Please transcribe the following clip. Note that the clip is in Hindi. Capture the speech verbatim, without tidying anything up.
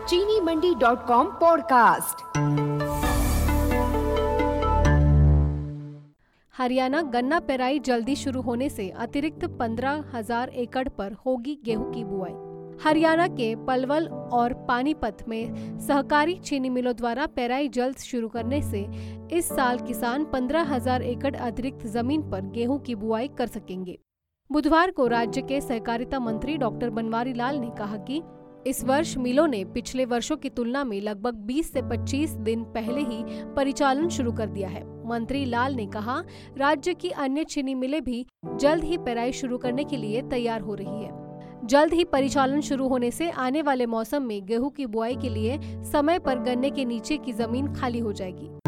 चीनी Mandi dot com podcast. Haryana गन्ना पेराई जल्दी शुरू होने से अतिरिक्त पंद्रह हजार एकड़ पर होगी गेहूं की बुआई। हरियाणा के पलवल और पानीपत में सहकारी चीनी मिलों द्वारा पेराई जल्द शुरू करने से इस साल किसान पंद्रह हजार एकड़ अतिरिक्त जमीन पर गेहूं की बुआई कर सकेंगे। बुधवार को राज्य के सहकारिता मंत्री डॉक्टर बनवारी लाल ने कहा कि इस वर्ष मिलों ने पिछले वर्षों की तुलना में लगभग बीस से पच्चीस दिन पहले ही परिचालन शुरू कर दिया है। मंत्री लाल ने कहा, राज्य की अन्य चीनी मिलें भी जल्द ही पेराई शुरू करने के लिए तैयार हो रही है। जल्द ही परिचालन शुरू होने से आने वाले मौसम में गेहूं की बुआई के लिए समय पर गन्ने के नीचे की जमीन खाली हो जाएगी।